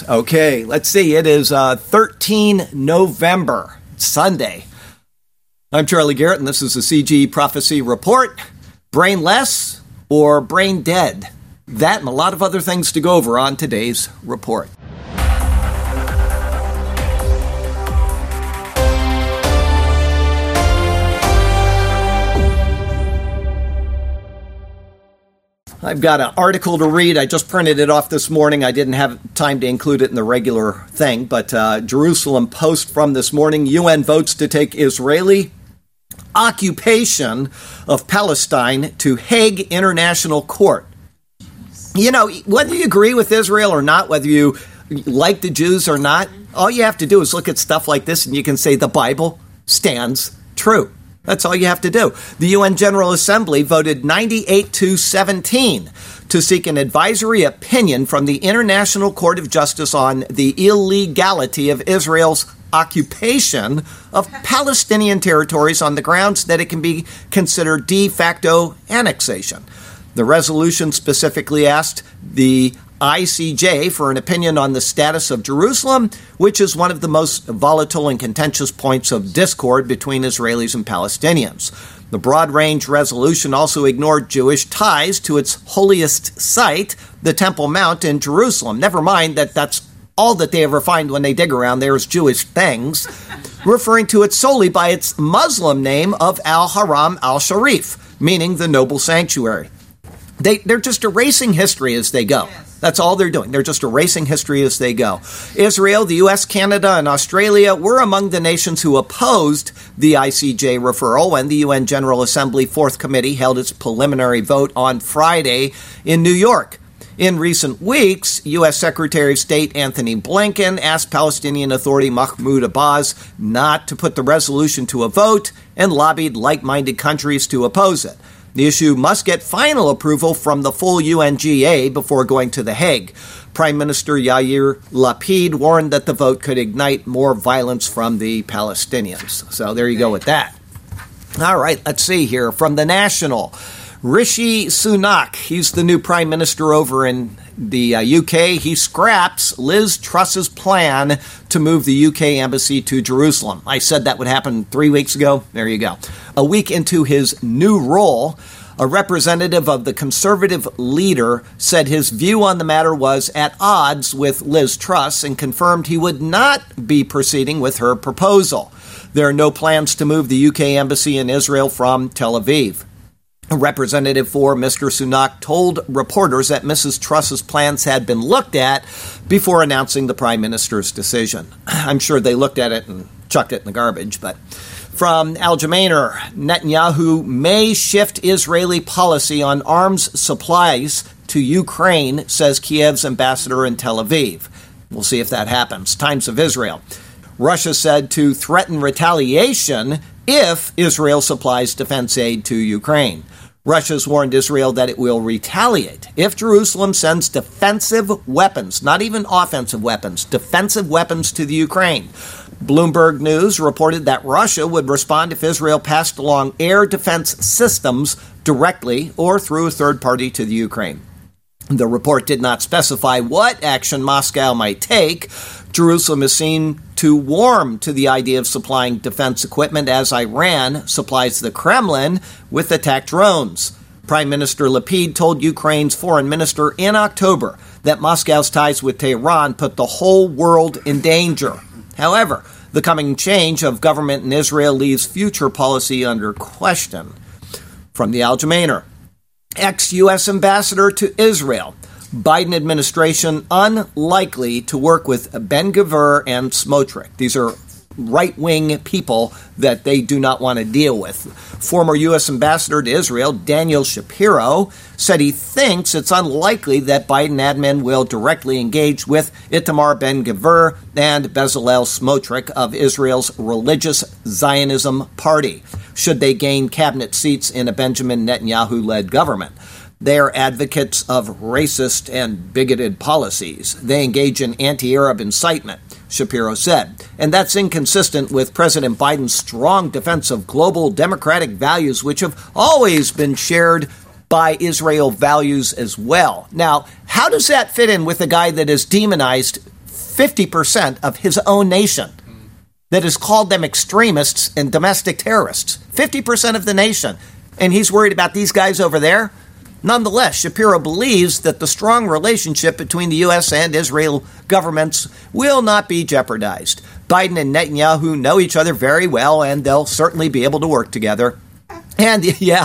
Okay, let's see. It is 13 November, Sunday. I'm Charlie Garrett, and this is the CG Prophecy Report. Brainless or brain dead? That and a lot of other things to go over on today's report. I've got an article to read. I just printed it off this morning. I didn't have time to include it in the regular thing, but Jerusalem Post from this morning. UN votes to take Israeli occupation of Palestine to Hague International Court. You know, whether you agree with Israel or not, whether you like the Jews or not, all you have to do is look at stuff like this and you can say the Bible stands true. That's all you have to do. The UN General Assembly voted 98-17 to seek an advisory opinion from the International Court of Justice on the illegality of Israel's occupation of Palestinian territories on the grounds that it can be considered de facto annexation. The resolution specifically asked the ICJ for an opinion on the status of Jerusalem, which is one of the most volatile and contentious points of discord between Israelis and Palestinians. The broad-range resolution also ignored Jewish ties to its holiest site, the Temple Mount in Jerusalem. Never mind that that's all that they ever find when they dig around there is Jewish things, referring to it solely by its Muslim name of Al-Haram al-Sharif, meaning the noble sanctuary. They're just erasing history as they go. That's all they're doing. They're just erasing history as they go. Israel, the U.S., Canada, and Australia were among the nations who opposed the ICJ referral when the UN General Assembly Fourth Committee held its preliminary vote on Friday in New York. In recent weeks, U.S. Secretary of State Anthony Blinken asked Palestinian Authority Mahmoud Abbas not to put the resolution to a vote and lobbied like-minded countries to oppose it. The issue must get final approval from the full UNGA before going to The Hague. Prime Minister Yair Lapid warned that the vote could ignite more violence from the Palestinians. So there you go with that. All right, let's see here. From The National, Rishi Sunak, he's the new prime minister over in the UK. He scraps Liz Truss's plan to move the UK embassy to Jerusalem. I said that would happen 3 weeks ago. There you go. A week into his new role, a representative of the Conservative leader said his view on the matter was at odds with Liz Truss and confirmed he would not be proceeding with her proposal. There are no plans to move the UK embassy in Israel from Tel Aviv. A representative for Mr. Sunak told reporters that Mrs. Truss's plans had been looked at before announcing the prime minister's decision. I'm sure they looked at it and chucked it in the garbage. But from Al Jamainer, Netanyahu may shift Israeli policy on arms supplies to Ukraine, says Kiev's ambassador in Tel Aviv. We'll see if that happens. Times of Israel. Russia said to threaten retaliation if Israel supplies defense aid to Ukraine. Russia's warned Israel that it will retaliate if Jerusalem sends defensive weapons, not even offensive weapons, defensive weapons to the Ukraine. Bloomberg News reported that Russia would respond if Israel passed along air defense systems directly or through a third party to the Ukraine. The report did not specify what action Moscow might take. Jerusalem is seen to warm to the idea of supplying defense equipment as Iran supplies the Kremlin with attack drones. Prime Minister Lapid told Ukraine's foreign minister in October that Moscow's ties with Tehran put the whole world in danger. However, the coming change of government in Israel leaves future policy under question. From the Al Jamainer, ex-U.S. ambassador to Israel, Biden administration unlikely to work with Ben-Gvir and Smotrich. These are right-wing people that they do not want to deal with. Former U.S. ambassador to Israel, Daniel Shapiro, said he thinks it's unlikely that Biden admin will directly engage with Itamar Ben-Gvir and Bezalel Smotrich of Israel's Religious Zionism Party, should they gain cabinet seats in a Benjamin Netanyahu-led government. They are advocates of racist and bigoted policies. They engage in anti-Arab incitement, Shapiro said. And that's inconsistent with President Biden's strong defense of global democratic values, which have always been shared by Israel values as well. Now, how does that fit in with a guy that has demonized 50% of his own nation that has called them extremists and domestic terrorists. 50% of the nation. And he's worried about these guys over there? Nonetheless, Shapiro believes that the strong relationship between the U.S. and Israel governments will not be jeopardized. Biden and Netanyahu know each other very well, and they'll certainly be able to work together. And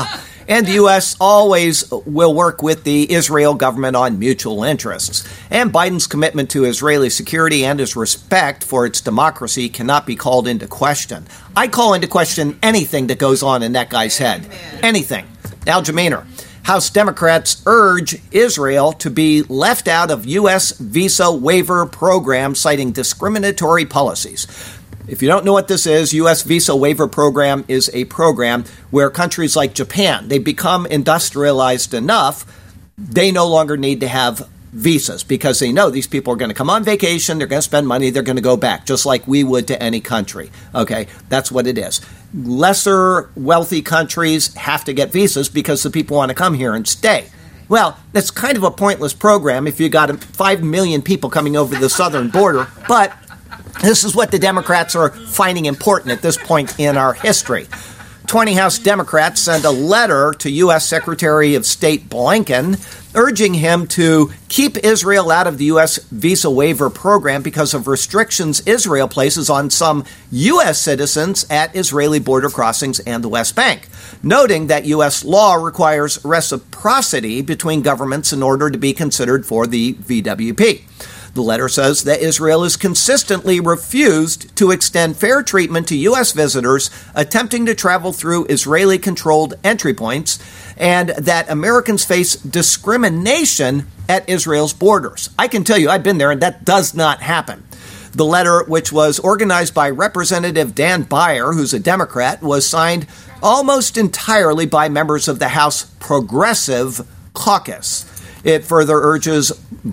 the U.S. always will work with the Israel government on mutual interests. And Biden's commitment to Israeli security and his respect for its democracy cannot be called into question. I call into question anything that goes on in that guy's head. Anything. Al Jamainer. House Democrats urge Israel to be left out of U.S. visa waiver program, citing discriminatory policies. If you don't know what this is, U.S. visa waiver program is a program where countries like Japan, they become industrialized enough, they no longer need to have visas because they know these people are going to come on vacation, they're going to spend money, they're going to go back, just like we would to any country. Okay, that's what it is. Lesser wealthy countries have to get visas because the people want to come here and stay. Well, that's kind of a pointless program if you got 5 million people coming over the southern border, but this is what the Democrats are finding important at this point in our history. 20 House Democrats sent a letter to U.S. Secretary of State Blinken urging him to keep Israel out of the U.S. visa waiver program because of restrictions Israel places on some U.S. citizens at Israeli border crossings and the West Bank, noting that U.S. law requires reciprocity between governments in order to be considered for the VWP. The letter says that Israel has consistently refused to extend fair treatment to U.S. visitors attempting to travel through Israeli-controlled entry points, and that Americans face discrimination at Israel's borders. I can tell you, I've been there, and that does not happen. The letter, which was organized by Representative Dan Beyer, who's a Democrat, was signed almost entirely by members of the House Progressive Caucus. It further urges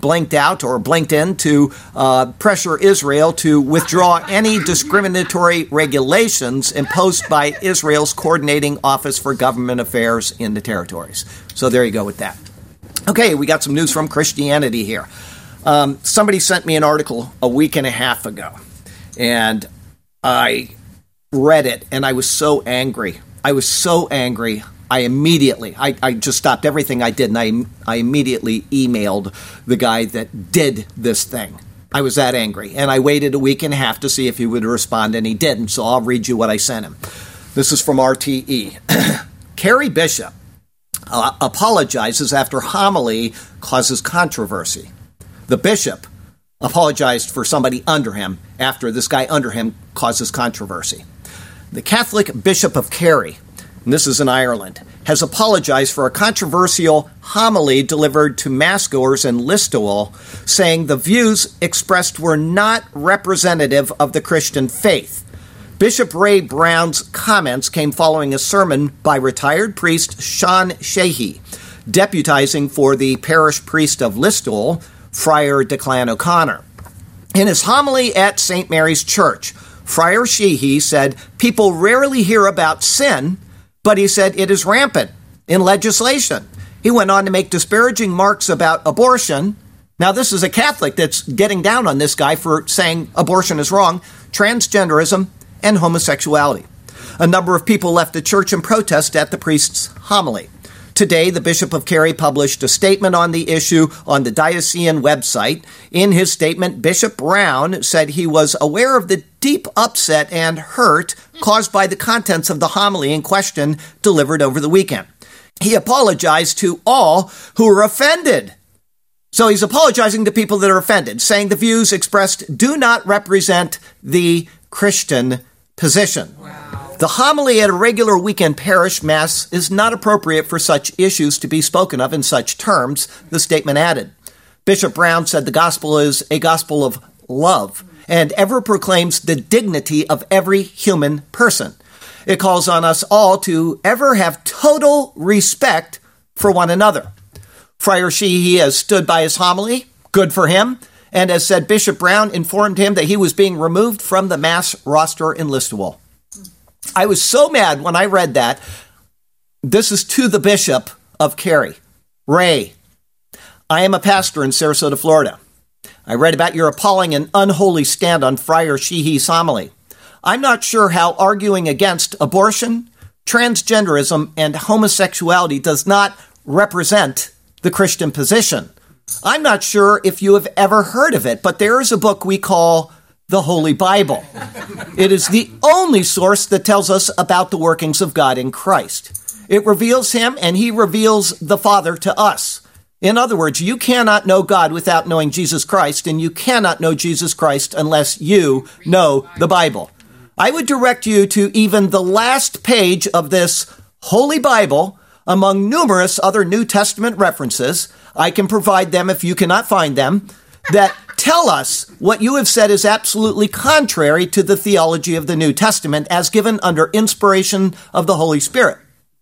Blinken to pressure Israel to withdraw any discriminatory regulations imposed by Israel's Coordinating Office for Government Affairs in the territories. So there you go with that. Okay, we got some news from Christianity here. Somebody sent me an article a week and a half ago, and I read it, and I was so angry. I just stopped everything I did, and I immediately emailed the guy that did this thing. I was that angry, and I waited a week and a half to see if he would respond, and he didn't, so I'll read you what I sent him. This is from RTE. Carrie Bishop apologizes after homily causes controversy. The bishop apologized for somebody under him after this guy under him causes controversy. The Catholic Bishop of Kerry, and this is in Ireland, has apologized for a controversial homily delivered to massgoers in Listowel, saying the views expressed were not representative of the Christian faith. Bishop Ray Brown's comments came following a sermon by retired priest Sean Sheehy, deputizing for the parish priest of Listowel, Friar Declan O'Connor. In his homily at St. Mary's Church, Friar Sheehy said, "People rarely hear about sin, but he said it is rampant in legislation." He went on to make disparaging remarks about abortion. Now, this is a Catholic that's getting down on this guy for saying abortion is wrong, transgenderism, and homosexuality. A number of people left the church in protest at the priest's homily. Today, the Bishop of Kerry published a statement on the issue on the diocesan website. In his statement, Bishop Brown said he was aware of the deep upset and hurt caused by the contents of the homily in question delivered over the weekend. He apologized to all who were offended. So he's apologizing to people that are offended, saying the views expressed do not represent the Christian position. Wow. The homily at a regular weekend parish mass is not appropriate for such issues to be spoken of in such terms, the statement added. Bishop Brown said the gospel is a gospel of love and ever proclaims the dignity of every human person. It calls on us all to ever have total respect for one another. Friar Sheehy has stood by his homily, good for him, and as said, Bishop Brown informed him that he was being removed from the mass roster in Listowel. I was so mad when I read that. This is to the Bishop of Kerry. Ray, I am a pastor in Sarasota, Florida. I read about your appalling and unholy stand on Friar Sheehy's homily. I'm not sure how arguing against abortion, transgenderism, and homosexuality does not represent the Christian position. I'm not sure if you have ever heard of it, but there is a book we call the Holy Bible. It is the only source that tells us about the workings of God in Christ. It reveals him, and he reveals the Father to us. In other words, you cannot know God without knowing Jesus Christ, and you cannot know Jesus Christ unless you know the Bible. I would direct you to even the last page of this Holy Bible, among numerous other New Testament references. I can provide them if you cannot find them, that tell us what you have said is absolutely contrary to the theology of the New Testament as given under inspiration of the Holy Spirit.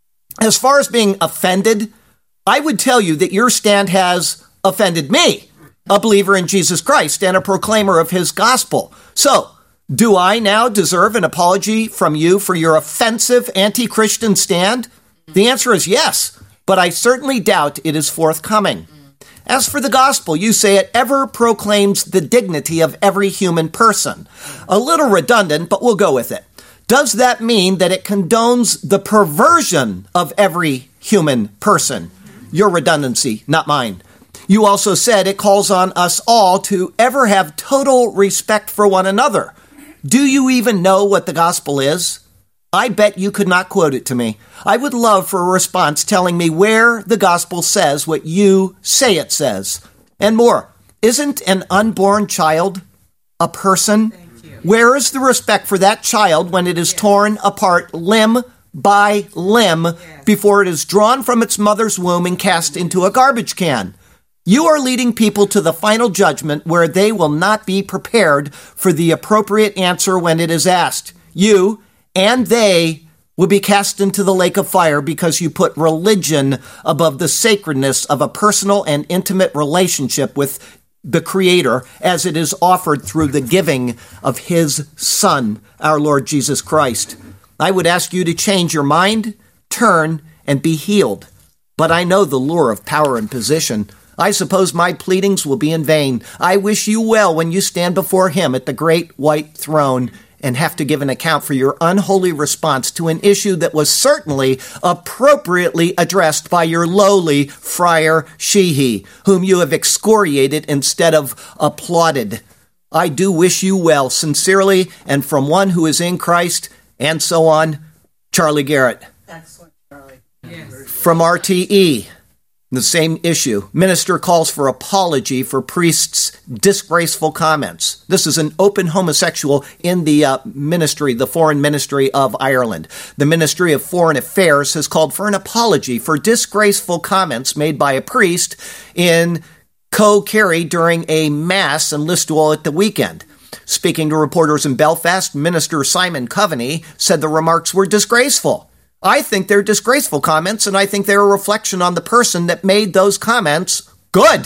As far as being offended, I would tell you that your stand has offended me, a believer in Jesus Christ and a proclaimer of his gospel. So, do I now deserve an apology from you for your offensive anti-Christian stand? The answer is yes, but I certainly doubt it is forthcoming. As for the gospel, you say it ever proclaims the dignity of every human person. A little redundant, but we'll go with it. Does that mean that it condones the perversion of every human person? Your redundancy, not mine. You also said it calls on us all to ever have total respect for one another. Do you even know what the gospel is? I bet you could not quote it to me. I would love for a response telling me where the gospel says what you say it says. And more, isn't an unborn child a person? Where is the respect for that child when it is torn apart limb by limb before it is drawn from its mother's womb and cast into a garbage can? You are leading people to the final judgment where they will not be prepared for the appropriate answer when it is asked. You and they will be cast into the lake of fire because you put religion above the sacredness of a personal and intimate relationship with the Creator as it is offered through the giving of his Son, our Lord Jesus Christ. I would ask you to change your mind, turn, and be healed. But I know the lure of power and position. I suppose my pleadings will be in vain. I wish you well when you stand before him at the great white throne and have to give an account for your unholy response to an issue that was certainly appropriately addressed by your lowly Friar Sheehy, whom you have excoriated instead of applauded. I do wish you well, sincerely, and from one who is in Christ, and so on, Charlie Garrett. Excellent, Charlie. Yes. From RTE. The same issue. Minister calls for apology for priest's disgraceful comments. This is an open homosexual in the ministry, the foreign ministry of Ireland. The Ministry of Foreign Affairs has called for an apology for disgraceful comments made by a priest in Co-Kerry during a mass in Listowel at the weekend. Speaking to reporters in Belfast, Minister Simon Coveney said the remarks were disgraceful. I think they're disgraceful comments, and I think they're a reflection on the person that made those comments good,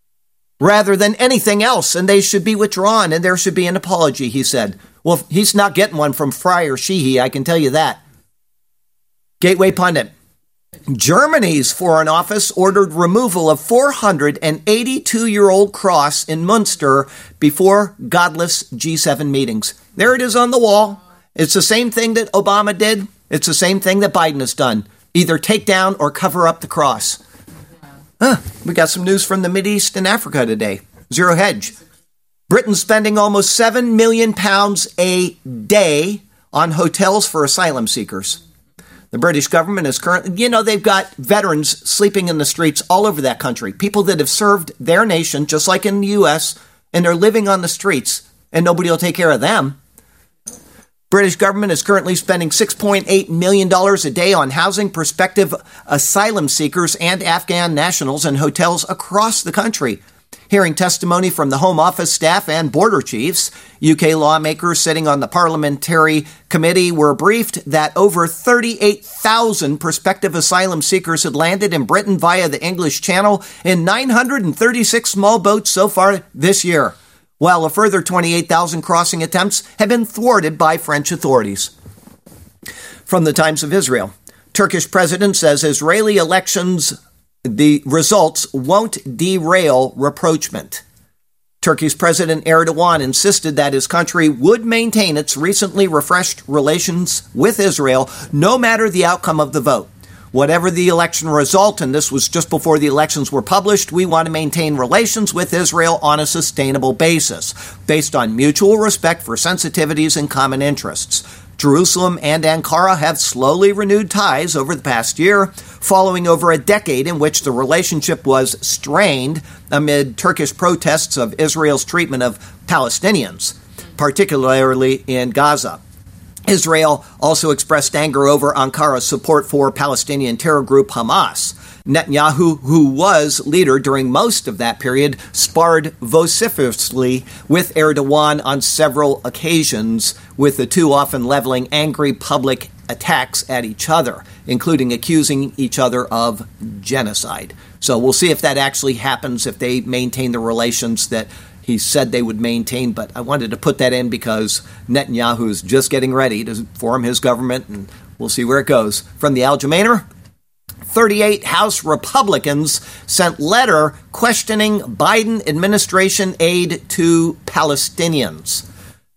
rather than anything else, and they should be withdrawn, and there should be an apology, he said. Well, he's not getting one from Friar Sheehy, I can tell you that. Gateway Pundit. Germany's Foreign Office ordered removal of 482-year-old cross in Munster before godless G7 meetings. There it is on the wall. It's the same thing that Obama did. It's the same thing that Biden has done. Either take down or cover up the cross. We got some news from the Mideast and Africa today. Zero Hedge. Britain's spending almost £7 million a day on hotels for asylum seekers. The British government is currently, they've got veterans sleeping in the streets all over that country. People that have served their nation, just like in the U.S., and they're living on the streets, and nobody will take care of them. British government is currently spending $6.8 million a day on housing prospective asylum seekers and Afghan nationals in hotels across the country. Hearing testimony from the Home Office staff and border chiefs, UK lawmakers sitting on the parliamentary committee were briefed that over 38,000 prospective asylum seekers had landed in Britain via the English Channel in 936 small boats so far this year, while a further 28,000 crossing attempts have been thwarted by French authorities. From the Times of Israel, Turkish president says Israeli elections, the results won't derail rapprochement. Turkey's President Erdogan insisted that his country would maintain its recently refreshed relations with Israel no matter the outcome of the vote. Whatever the election result, and this was just before the elections were published, we want to maintain relations with Israel on a sustainable basis, based on mutual respect for sensitivities and common interests. Jerusalem and Ankara have slowly renewed ties over the past year, following over a decade in which the relationship was strained amid Turkish protests of Israel's treatment of Palestinians, particularly in Gaza. Israel also expressed anger over Ankara's support for Palestinian terror group Hamas. Netanyahu, who was leader during most of that period, sparred vociferously with Erdogan on several occasions, with the two often leveling angry public attacks at each other, including accusing each other of genocide. So we'll see if that actually happens, if they maintain the relations that he said they would maintain, but I wanted to put that in because Netanyahu is just getting ready to form his government, and we'll see where it goes. From the Aljamainer, 38 House Republicans sent letter questioning Biden administration aid to Palestinians.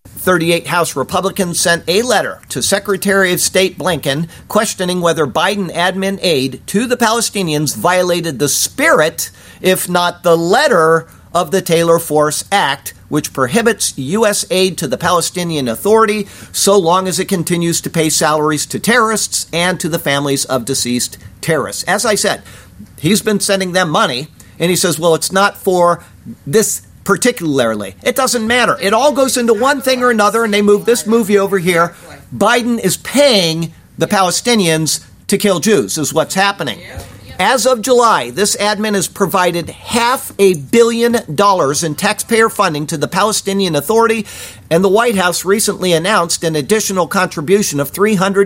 38 House Republicans sent a letter to Secretary of State Blinken questioning whether Biden admin aid to the Palestinians violated the spirit, if not the letter, of the Taylor Force Act, which prohibits U.S. aid to the Palestinian Authority so long as it continues to pay salaries to terrorists and to the families of deceased terrorists. As I said, he's been sending them money, and he says, well, it's not for this particularly. It doesn't matter. It all goes into one thing or another, and they move this movie over here. Biden is paying the Palestinians to kill Jews, is what's happening. As of July, this admin has provided $500 million in taxpayer funding to the Palestinian Authority, and the White House recently announced an additional contribution of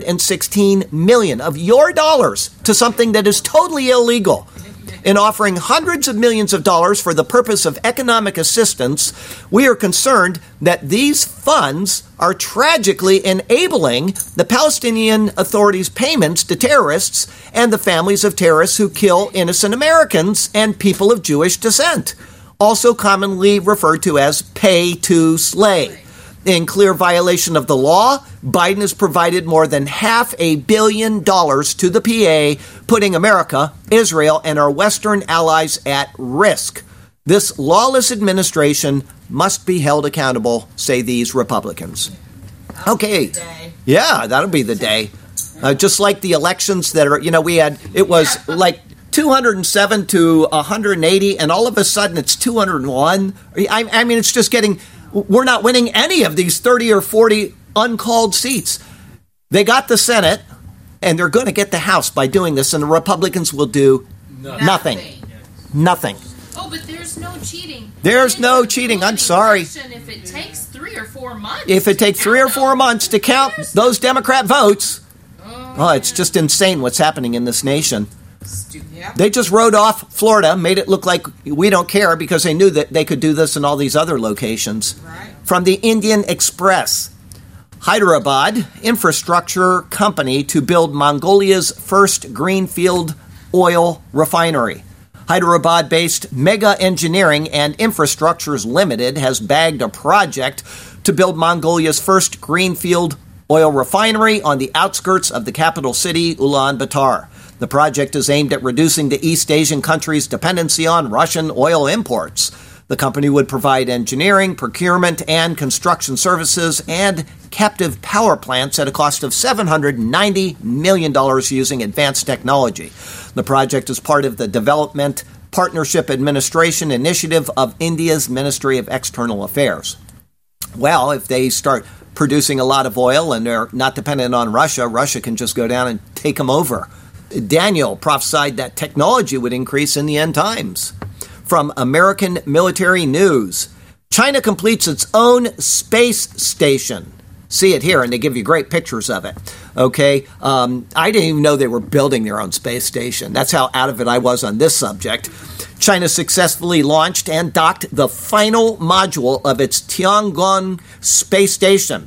$316 million of your dollars to something that is totally illegal. In offering hundreds of millions of dollars for the purpose of economic assistance, we are concerned that these funds are tragically enabling the Palestinian Authority's payments to terrorists and the families of terrorists who kill innocent Americans and people of Jewish descent, also commonly referred to as pay to slay. In clear violation of the law, Biden has provided more than $500 million to the PA, putting America, Israel, and our Western allies at risk. This lawless administration must be held accountable, say these Republicans. Okay. Yeah, that'll be the day. Just like the elections that are, it was like 207 to 180, and all of a sudden it's 201. I mean, it's just getting... We're not winning any of these 30 or 40 uncalled seats. They got the Senate, and they're going to get the House by doing this, and the Republicans will do nothing. Nothing. Oh, but there's no cheating. There's no cheating. I'm sorry. If it takes 3 or 4 months. If it takes 3 or 4 months to count those Democrat votes, it's just insane what's happening in this nation. They just wrote off Florida, made it look like we don't care because they knew that they could do this in all these other locations. Right. From the Indian Express, Hyderabad infrastructure company to build Mongolia's first greenfield oil refinery. Hyderabad-based Mega Engineering and Infrastructures Limited has bagged a project to build Mongolia's first greenfield oil refinery on the outskirts of the capital city, Ulaanbaatar. The project is aimed at reducing the East Asian country's dependency on Russian oil imports. The company would provide engineering, procurement, and construction services and captive power plants at a cost of $790 million using advanced technology. The project is part of the Development Partnership Administration initiative of India's Ministry of External Affairs. Well, if they start producing a lot of oil and they're not dependent on Russia, Russia can just go down and take them over. Daniel prophesied that technology would increase in the end times. From American Military News, China completes its own space station. See it here, and they give you great pictures of it. Okay, I didn't even know they were building their own space station. That's how out of it I was on this subject. China successfully launched and docked the final module of its Tiangong space station.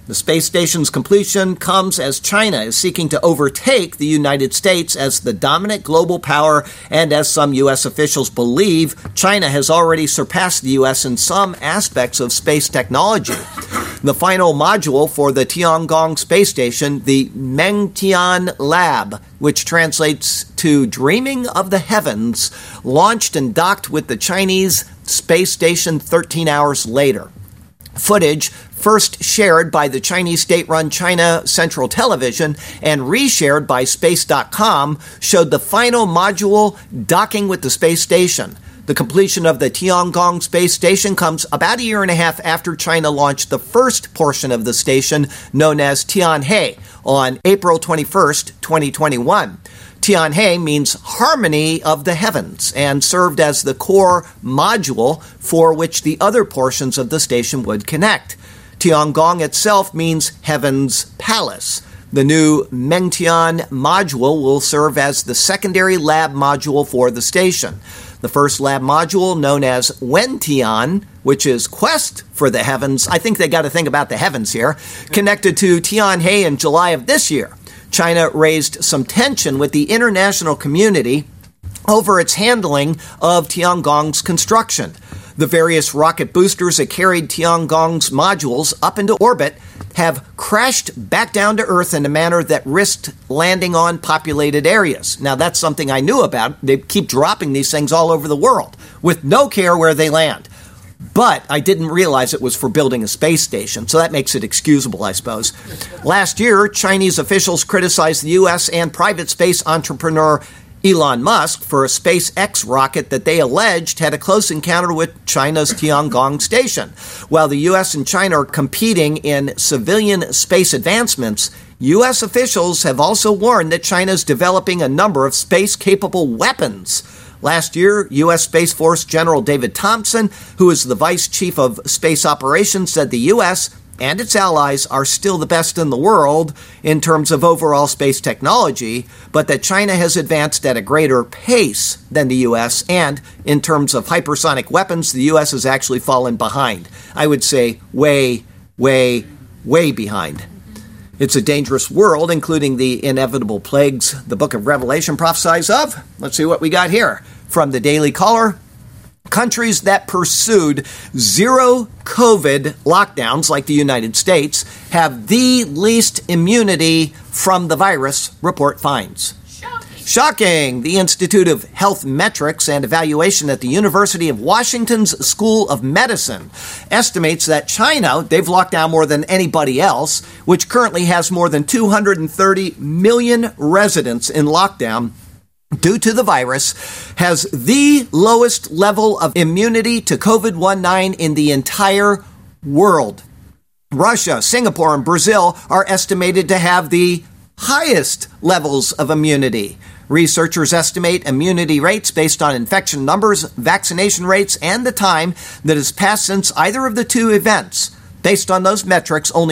The space station's completion comes as China is seeking to overtake the United States as the dominant global power, and as some U.S. officials believe, China has already surpassed the U.S. in some aspects of space technology. The final module for the Tiangong space station, the Mengtian Lab, which translates to Dreaming of the Heavens, launched and docked with the Chinese space station 13 hours later. Footage first shared by the Chinese state-run China Central Television and reshared by Space.com showed the final module docking with the space station. The completion of the Tiangong space station comes about a year and a half after China launched the first portion of the station, known as Tianhe, on April 21st, 2021. Tianhe means harmony of the heavens and served as the core module for which the other portions of the station would connect. Tiangong itself means Heaven's Palace. The new Mengtian module will serve as the secondary lab module for the station. The first lab module, known as Wentian, which is Quest for the Heavens, I think they got to think about the heavens here, connected to Tianhe in July of this year. China raised some tension with the international community over its handling of Tiangong's construction. The various rocket boosters that carried Tiangong's modules up into orbit have crashed back down to Earth in a manner that risked landing on populated areas. Now, that's something I knew about. They keep dropping these things all over the world with no care where they land. But I didn't realize it was for building a space station, so that makes it excusable, I suppose. Last year, Chinese officials criticized the U.S. and private space entrepreneur Elon Musk for a SpaceX rocket that they alleged had a close encounter with China's Tiangong station. While the U.S. and China are competing in civilian space advancements, U.S. officials have also warned that China is developing a number of space-capable weapons. Last year, U.S. Space Force General David Thompson, who is the Vice Chief of Space Operations, said the U.S. and its allies are still the best in the world in terms of overall space technology, but that China has advanced at a greater pace than the U.S., and in terms of hypersonic weapons, the U.S. has actually fallen behind. I would say way, way, way behind. It's a dangerous world, including the inevitable plagues the book of Revelation prophesies of. Let's see what we got here from the Daily Caller. Countries that pursued zero COVID lockdowns, like the United States, have the least immunity from the virus, report finds. Shocking! The Institute of Health Metrics and Evaluation at the University of Washington's School of Medicine estimates that China, they've locked down more than anybody else, which currently has more than 230 million residents in lockdown due to the virus, has the lowest level of immunity to COVID-19 in the entire world. Russia, Singapore, and Brazil are estimated to have the highest levels of immunity. Researchers estimate immunity rates based on infection numbers, vaccination rates, and the time that has passed since either of the two events. Based on those metrics, only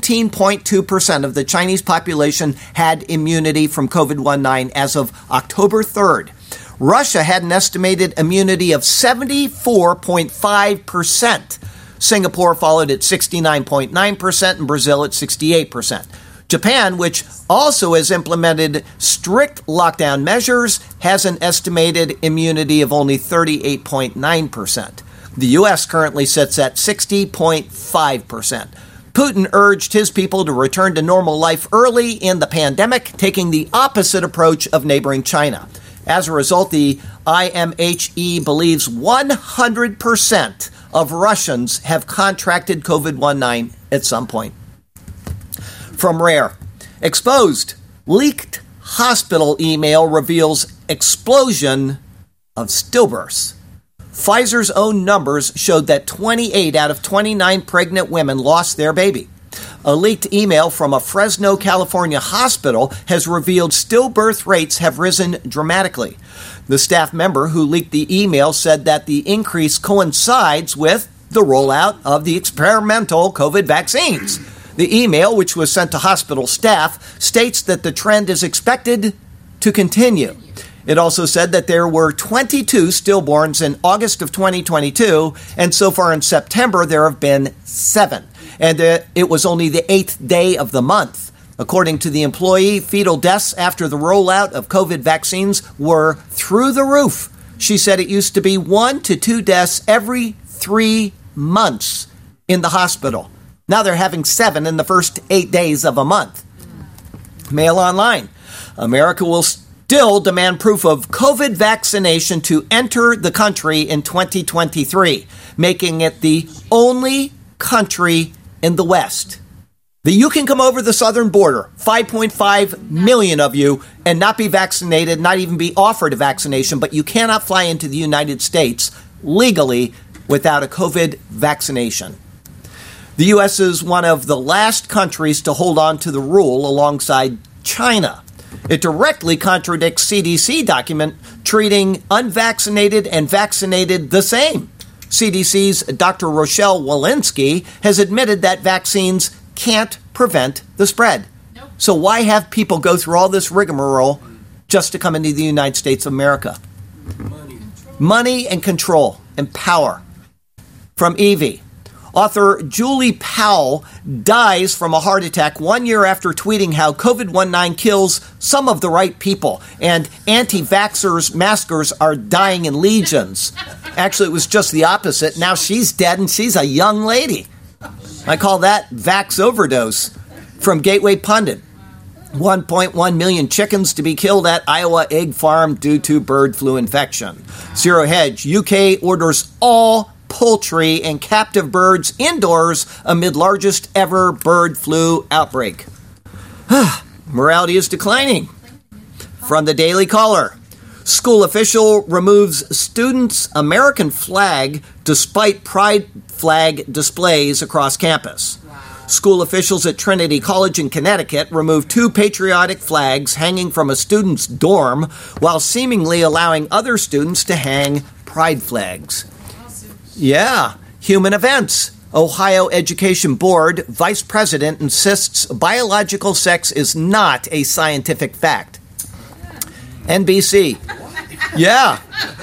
17.2% of the Chinese population had immunity from COVID-19 as of October 3rd. Russia had an estimated immunity of 74.5%. Singapore followed at 69.9% and Brazil at 68%. Japan, which also has implemented strict lockdown measures, has an estimated immunity of only 38.9%. The U.S. currently sits at 60.5%. Putin urged his people to return to normal life early in the pandemic, taking the opposite approach of neighboring China. As a result, the IMHE believes 100% of Russians have contracted COVID-19 at some point. From Rare. Exposed. Leaked hospital email reveals explosion of stillbirths. Pfizer's own numbers showed that 28 out of 29 pregnant women lost their baby. A leaked email from a Fresno, California hospital has revealed stillbirth rates have risen dramatically. The staff member who leaked the email said that the increase coincides with the rollout of the experimental COVID vaccines. The email, which was sent to hospital staff, states that the trend is expected to continue. It also said that there were 22 stillborns in August of 2022, and so far in September there have been 7. And it was only the 8th day of the month. According to the employee, fetal deaths after the rollout of COVID vaccines were through the roof. She said it used to be 1 to 2 deaths every 3 months in the hospital. Now they're having 7 in the first 8 days of a month. Mail Online. America will still demand proof of COVID vaccination to enter the country in 2023, making it the only country in the West that you can come over the southern border, 5.5 million of you, and not be vaccinated, not even be offered a vaccination, but you cannot fly into the United States legally without a COVID vaccination. The U.S. is one of the last countries to hold on to the rule alongside China. It directly contradicts CDC document treating unvaccinated and vaccinated the same. CDC's Dr. Rochelle Walensky has admitted that vaccines can't prevent the spread. Nope. So why have people go through all this rigmarole just to come into the United States of America? Money and control and power. From Evie. Author Julie Powell dies from a heart attack 1 year after tweeting how COVID-19 kills some of the right people and anti-vaxxers, maskers are dying in legions. Actually, it was just the opposite. Now she's dead and she's a young lady. I call that vax overdose. From Gateway Pundit. 1.1 million chickens to be killed at Iowa egg farm due to bird flu infection. Zero Hedge. UK orders all poultry and captive birds indoors amid largest ever bird flu outbreak. Morality is declining. From the Daily Caller. School official removes students' American flag despite pride flag displays across campus. School officials at Trinity College in Connecticut removed 2 patriotic flags hanging from a student's dorm while seemingly allowing other students to hang pride flags. Yeah, human events. Ohio Education Board Vice President insists biological sex is not a scientific fact. NBC. Yeah.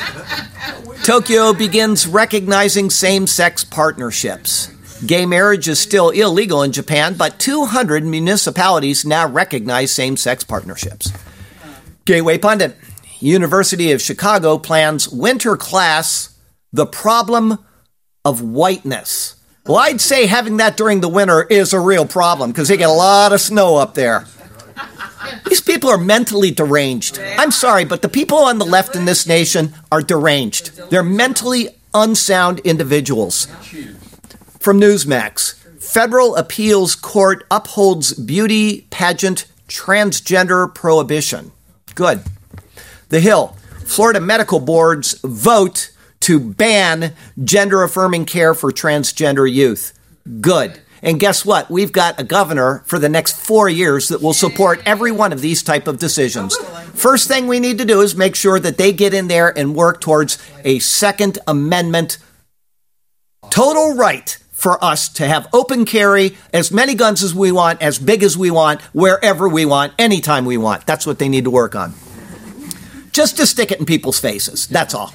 Tokyo begins recognizing same-sex partnerships. Gay marriage is still illegal in Japan, but 200 municipalities now recognize same-sex partnerships. Gateway Pundit. University of Chicago plans winter class, The Problem of Whiteness. Well, I'd say having that during the winter is a real problem because they get a lot of snow up there. These people are mentally deranged. I'm sorry, but the people on the left in this nation are deranged. They're mentally unsound individuals. From Newsmax, Federal Appeals Court upholds beauty pageant transgender prohibition. Good. The Hill, Florida medical boards vote to ban gender-affirming care for transgender youth. Good. And guess what? We've got a governor for the next 4 years that will support every one of these type of decisions. First thing we need to do is make sure that they get in there and work towards a Second Amendment total right for us to have open carry, as many guns as we want, as big as we want, wherever we want, anytime we want. That's what they need to work on. Just to stick it in people's faces. That's all.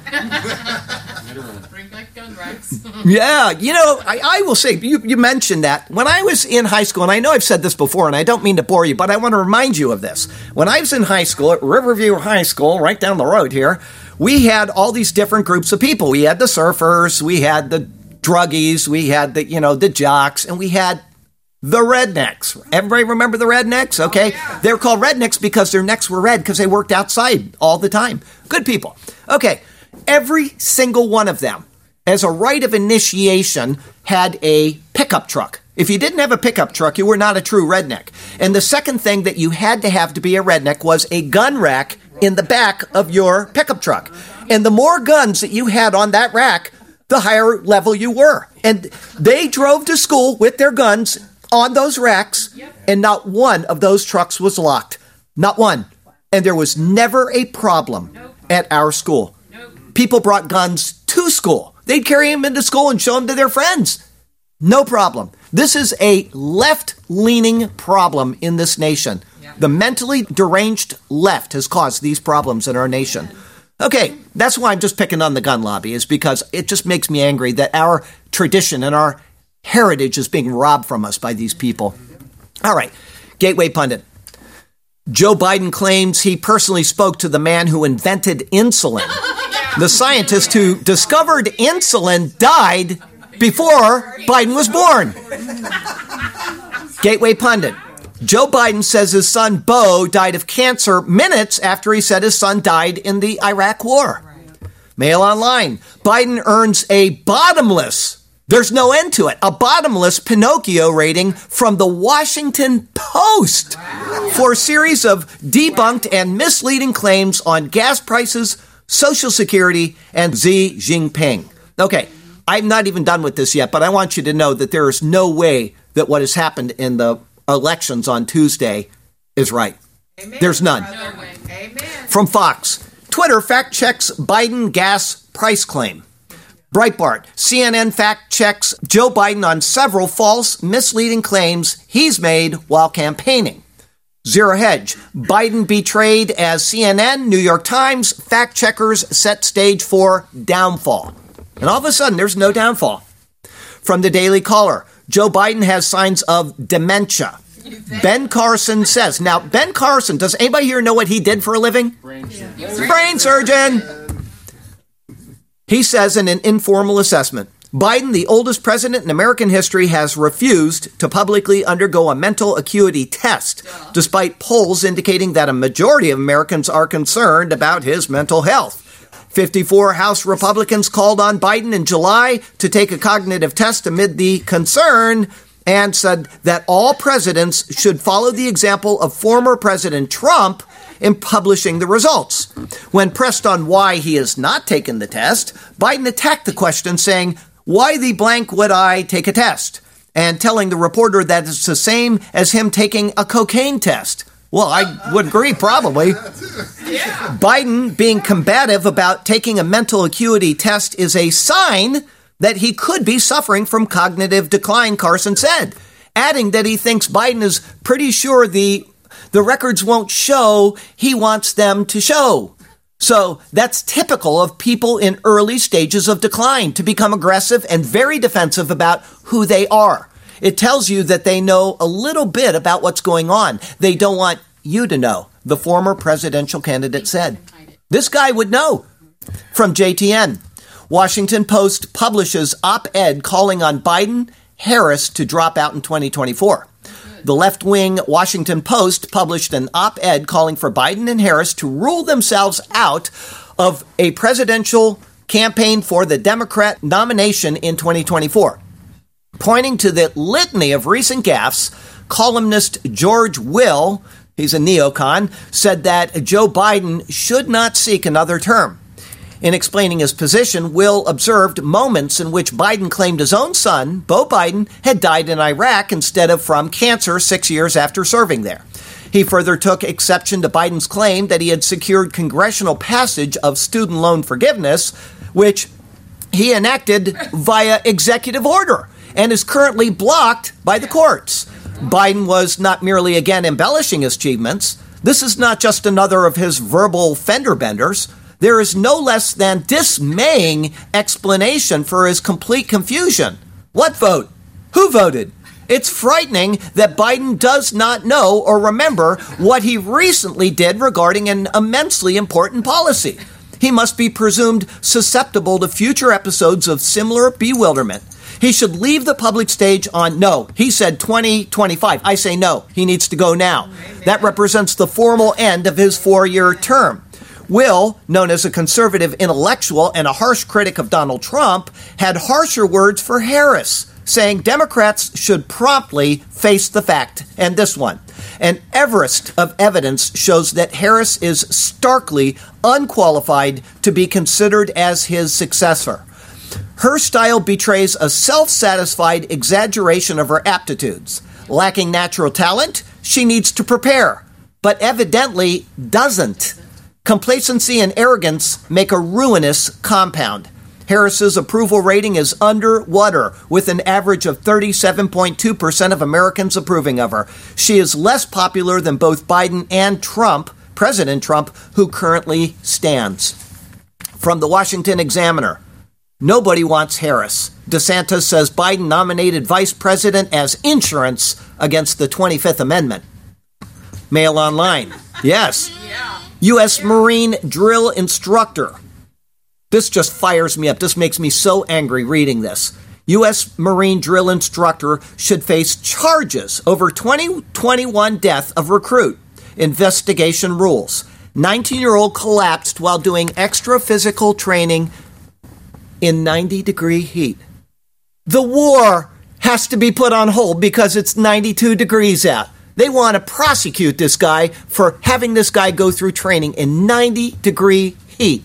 Bring back gun rights. Yeah, you know, I will say, you mentioned that. When I was in high school, and I know I've said this before, and I don't mean to bore you, but I want to remind you of this. When I was in high school, at Riverview High School, right down the road here, we had all these different groups of people. We had the surfers, we had the druggies, we had the jocks, and we had the rednecks. Everybody remember the rednecks? Okay. Oh, yeah. They were called rednecks because their necks were red because they worked outside all the time. Good people. Okay. Every single one of them, as a rite of initiation, had a pickup truck. If you didn't have a pickup truck, you were not a true redneck. And the second thing that you had to have to be a redneck was a gun rack in the back of your pickup truck. And the more guns that you had on that rack, the higher level you were. And they drove to school with their guns on those racks, and not one of those trucks was locked. Not one. And there was never a problem at our school. People brought guns to school. They'd carry them into school and show them to their friends. No problem. This is a left-leaning problem in this nation. The mentally deranged left has caused these problems in our nation. Okay, that's why I'm just picking on the gun lobby, is because it just makes me angry that our tradition and our heritage is being robbed from us by these people. All right, Gateway Pundit. Joe Biden claims he personally spoke to the man who invented insulin. The scientist who discovered insulin died before Biden was born. Gateway Pundit. Joe Biden says his son Beau died of cancer minutes after he said his son died in the Iraq War. Mail Online. Biden earns a bottomless, there's no end to it, a bottomless Pinocchio rating from the Washington Post for a series of debunked and misleading claims on gas prices, Social Security, and Xi Jinping. Okay, I'm not even done with this yet, but I want you to know that there is no way that what has happened in the elections on Tuesday is right. Amen. There's none. No way. Amen. From Fox, Twitter fact checks Biden gas price claim. Breitbart, CNN fact checks Joe Biden on several false, misleading claims he's made while campaigning. Zero Hedge, Biden betrayed as CNN, New York Times, fact checkers set stage for downfall. And all of a sudden, there's no downfall. From the Daily Caller, Joe Biden has signs of dementia. Ben Carson says. Now, Ben Carson, does anybody here know what he did for a living? Brain surgeon. He says in an informal assessment, Biden, the oldest president in American history, has refused to publicly undergo a mental acuity test, despite polls indicating that a majority of Americans are concerned about his mental health. 54 House Republicans called on Biden in July to take a cognitive test amid the concern and said that all presidents should follow the example of former President Trump in publishing the results. When pressed on why he has not taken the test, Biden attacked the question, saying, "Why the blank would I take a test?" and telling the reporter that it's the same as him taking a cocaine test. Well, I would agree, probably. Biden being combative about taking a mental acuity test is a sign that he could be suffering from cognitive decline, Carson said, adding that he thinks Biden is pretty sure the records won't show he wants them to show. So that's typical of people in early stages of decline, to become aggressive and very defensive about who they are. It tells you that they know a little bit about what's going on. They don't want you to know, the former presidential candidate said. This guy would know. From JTN, Washington Post publishes op-ed calling on Biden, Harris to drop out in 2024. The left-wing Washington Post published an op-ed calling for Biden and Harris to rule themselves out of a presidential campaign for the Democrat nomination in 2024. Pointing to the litany of recent gaffes, columnist George Will, he's a neocon, said that Joe Biden should not seek another term. In explaining his position, Will observed moments in which Biden claimed his own son, Beau Biden, had died in Iraq instead of from cancer 6 years after serving there. He further took exception to Biden's claim that he had secured congressional passage of student loan forgiveness, which he enacted via executive order and is currently blocked by the courts. Biden was not merely again embellishing his achievements. This is not just another of his verbal fender benders. There is no less than dismaying explanation for his complete confusion. What vote? Who voted? It's frightening that Biden does not know or remember what he recently did regarding an immensely important policy. He must be presumed susceptible to future episodes of similar bewilderment. He should leave the public stage on, no, he said 2025. I say no, he needs to go now. That represents the formal end of his 4-year term. Will, known as a conservative intellectual and a harsh critic of Donald Trump, had harsher words for Harris, saying Democrats should promptly face the fact. And this one, an Everest of evidence shows that Harris is starkly unqualified to be considered as his successor. Her style betrays a self-satisfied exaggeration of her aptitudes. Lacking natural talent, she needs to prepare, but evidently doesn't. Complacency and arrogance make a ruinous compound. Harris's approval rating is underwater, with an average of 37.2% of Americans approving of her. She is less popular than both Biden and Trump, President Trump, who currently stands. From the Washington Examiner, Nobody wants Harris. DeSantis says Biden nominated vice president as insurance against the 25th Amendment. Mail Online. Yes. U.S. Marine drill instructor. This just fires me up. This makes me so angry reading this. U.S. Marine drill instructor should face charges over 2021 death of recruit. Investigation rules. 19-year-old collapsed while doing extra physical training in 90-degree heat. The war has to be put on hold because it's 92 degrees out. They want to prosecute this guy for having this guy go through training in 90-degree heat.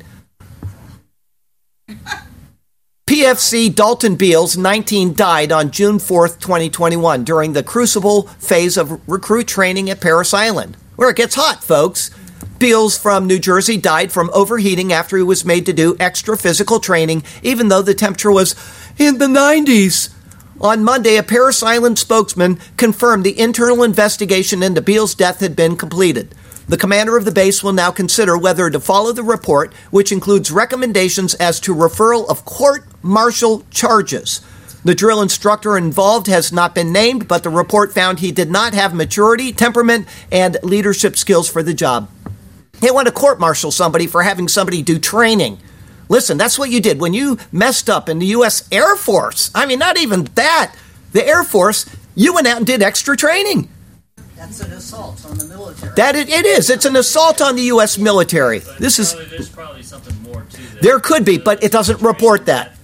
PFC Dalton Beals, 19, died on June 4th, 2021 during the crucible phase of recruit training at Parris Island, where it gets hot, folks. Beals from New Jersey died from overheating after he was made to do extra physical training, even though the temperature was in the 90s. On Monday, a Parris Island spokesman confirmed the internal investigation into Beals' death had been completed. The commander of the base will now consider whether to follow the report, which includes recommendations as to referral of court-martial charges. The drill instructor involved has not been named, but the report found he did not have maturity, temperament, and leadership skills for the job. They want to court-martial somebody for having somebody do training. Listen, that's what you did when you messed up in the U.S. Air Force. I mean, not even that. The Air Force, you went out and did extra training. That's an assault on the military. That it is. It's an assault on the U.S. military. There's probably something more to that. There could be, but it doesn't report that.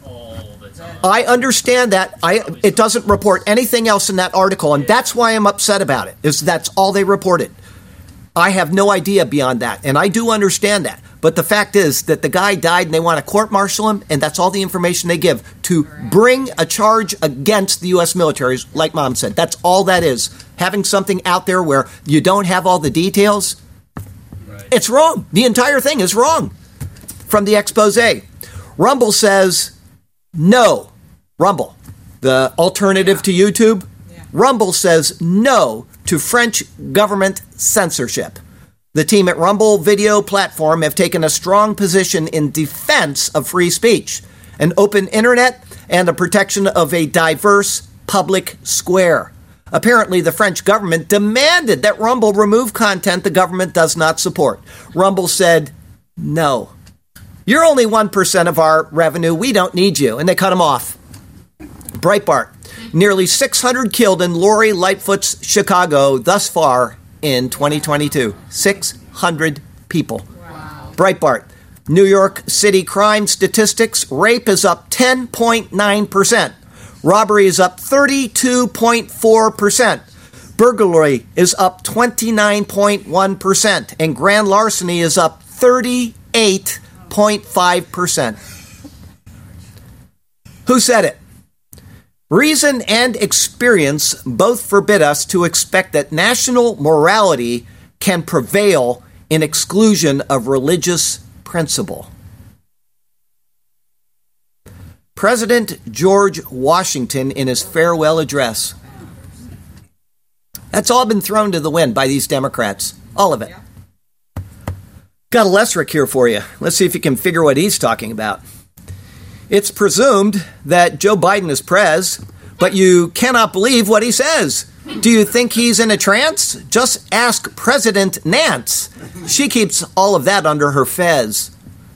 I understand that. It doesn't report anything else in that article, and that's why I'm upset about it, is that's all they reported. I have no idea beyond that, and I do understand that. But the fact is that the guy died and they want to court-martial him, and that's all the information they give to bring a charge against the U.S. military, like Mom said. That's all that is. Having something out there where you don't have all the details, It's wrong. The entire thing is wrong. From the expose. Rumble says no. Rumble, the alternative to YouTube. Rumble says no to French government censorship. The team at Rumble Video Platform have taken a strong position in defense of free speech, an open internet, and the protection of a diverse public square. Apparently, the French government demanded that Rumble remove content the government does not support. Rumble said, no. You're only 1% of our revenue. We don't need you. And they cut him off. Breitbart. Nearly 600 killed in Lori Lightfoot's Chicago thus far in 2022. 600 people. Wow. Breitbart. New York City crime statistics. Rape is up 10.9%. Robbery is up 32.4%. Burglary is up 29.1%. And grand larceny is up 38.5%. Who said it? Reason and experience both forbid us to expect that national morality can prevail in exclusion of religious principle. President George Washington in his farewell address. That's all been thrown to the wind by these Democrats. All of it. Got a Lesrick here for you. Let's see if you can figure what he's talking about. It's presumed that Joe Biden is prez, but you cannot believe what he says. Do you think he's in a trance? Just ask President Nance. She keeps all of that under her fez.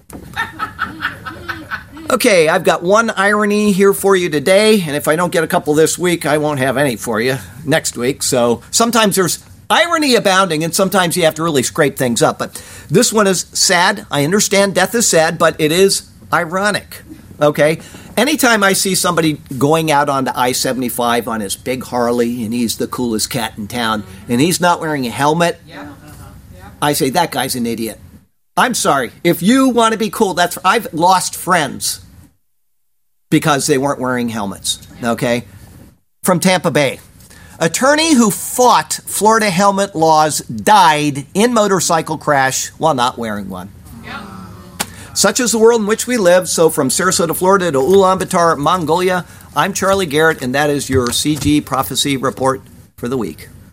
Okay, I've got one irony here for you today, and if I don't get a couple this week, I won't have any for you next week. So sometimes there's irony abounding, and sometimes you have to really scrape things up. But this one is sad. I understand death is sad, but it is ironic. Okay? Anytime I see somebody going out onto I-75 on his big Harley, and he's the coolest cat in town, and he's not wearing a helmet, I say, that guy's an idiot. I'm sorry. If you want to be cool, I've lost friends because they weren't wearing helmets. Okay? From Tampa Bay. Attorney who fought Florida helmet laws died in motorcycle crash while not wearing one. Such is the world in which we live. So from Sarasota, Florida to Ulaanbaatar, Mongolia, I'm Charlie Garrett, and that is your CG Prophecy Report for the week.